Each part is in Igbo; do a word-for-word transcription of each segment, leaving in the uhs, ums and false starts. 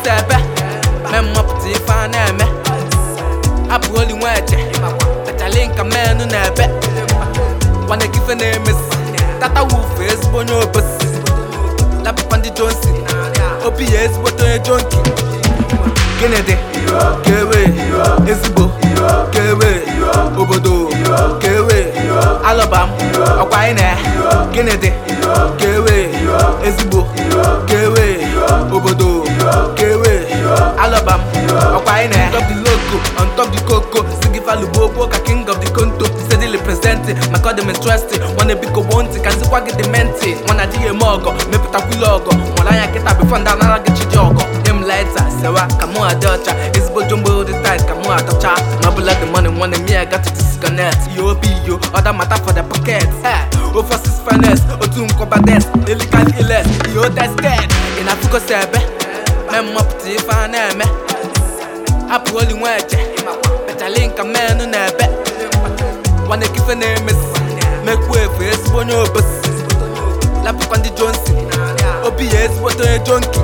sebe memapụta ife a na-eme apụ oli nweje pechali nka menu na-ebe nwane gife na-emesi tata wufu ezigbo onye obosi lapụkwa ndị Johnson obi ya ezigbote onye jonki gịnị dị kewe ezigbo kewe obodo kewe alọbam ọkwa anyị na gịnị dị kewe ezigbo kewe obodo kewe alọbam ọkwa anyị na top the loco on top the coco sigifalu bobo ka king of the conto steadily presenting maka ọ dị m interesting nwanne biko gbo ntị ka nzikwa gị dị menti nwana adịghị eme ọgọ mepụtakwile ọgọ nwere anya kịta bifo ndị anara gị chidi ọgọ dem laita sewa ka mụ adị ọcha ezigbo jumbo dị tight ka mụ atọcha ma ọbụla dị money nwanne m ya got to disconnect yo obi yo other matter for the pocket overseas finance otu nkọba desk delicate illes yo tested ị na-afụgo sebe memapụta ife a na-eme apụ oli nweje pechali nka menu na-ebe nwane gife na-emesi mekwu efu ezigbo onye obosi lapụkwa ndị Johnson obi ya ezigbote onye jonki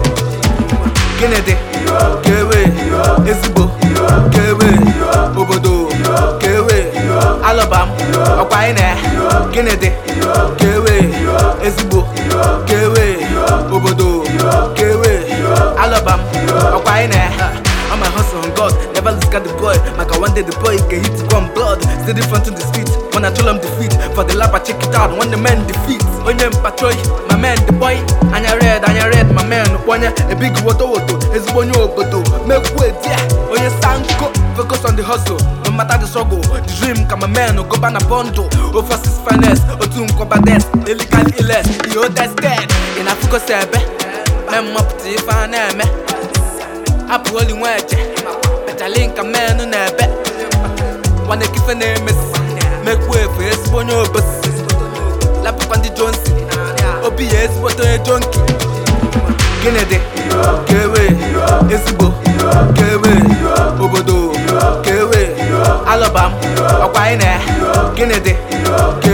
gịnị dị kewe ezigbo kewe obodo kewe alọbam ọkwa anyị na gịnị dị kewe ezigbo kewe obodo kewe alọbam ọkwa anyị na I'm a hustle on God, never lose got the boy. Maka one day the boy can hit one blood. Steady front to the street, when I tell him defeat. For the lap I check it out, when the man defeat. Onye patrol, my man the boy. Anya red, anya red, my man. Onye a big water water, is one yo boto. Make way, yeah. Onye sanko, focus on the hustle. No matter the struggle, the dream come a man go ban a bundle. Overseas finance, otu nkoba desk, delicate illes. Yo that's dead. In a focus sebe, mem up to if I name. apụ oli nweje pechali nka menu na-ebe nwane gife na-emesi mekwu efu ezigbo onye obosi lapụkwa ndị Johnson obi ya ezigbote onye jonki gịnị dị kewe ezigbo kewe obodo kewe alọbam ọkwa anyị na gịnị dị